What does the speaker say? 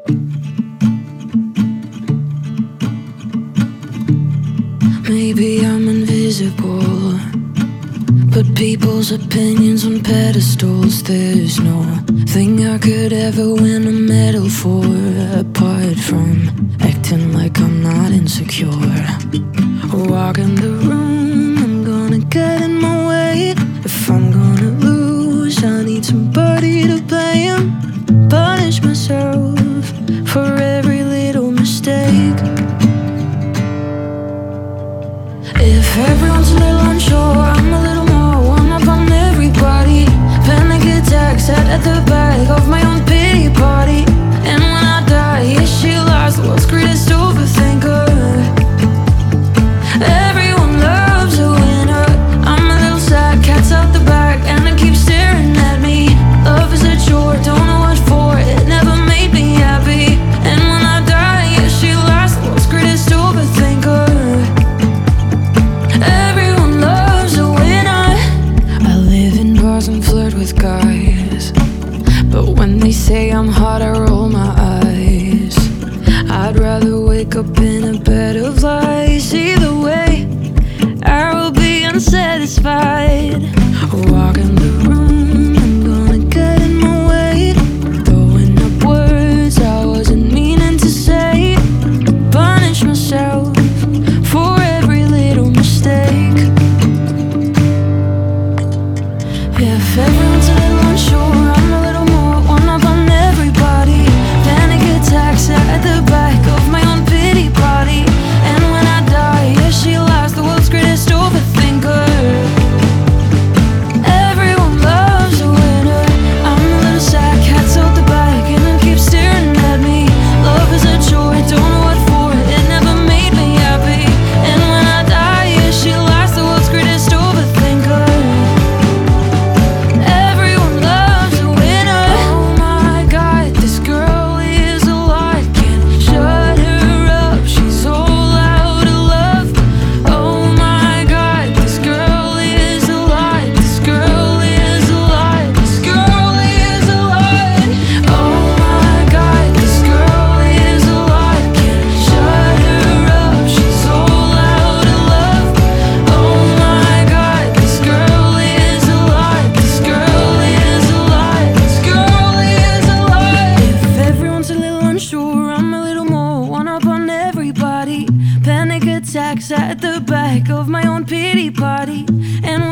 Maybe I'm invisible, but people's opinions on pedestals. There's no thing I could ever win a medal for, apart from acting like I'm not insecure. Walk in the room, I'm gonna get in my way. If I'm gonna lose, I need somebody to blame. Punish myself for every little mistake. If everyone's a little unsure, I'm a little more one up on everybody. Panic attacks sat at the back of my own pity party. And when I die, yeah, she lies, the world's greatest overthinker. Everyone loves a winner. I'm a little sad, cat's out the back, and it keeps staring at me. Love is a chore, don't know what for, it never made me happy. And when I die, yeah, she lies, the world's greatest overthinker. And flirt with guys, but when they say I'm hot, I roll my eyes. I'd rather wake up in a bed of lies. Either way, I will be unsatisfied. Walk in the room, I'm gonna get in my way. Throwing up words I wasn't meaning to say. Punish myself for every little mistake. If everyone's a little unsure, I'm a little more one up on everybody. Panic attacks at the back of my own pity party. And when I die, yeah, she lies, the world's greatest overthinker. Everyone loves a winner. I'm a little sad, cat's out the back, and it keeps staring at me. Love is a chore, don't know what for, it never made me happy. And when I die, yeah, she lies, the world's greatest overthinker. Panic attacks at the back of my own pity party. And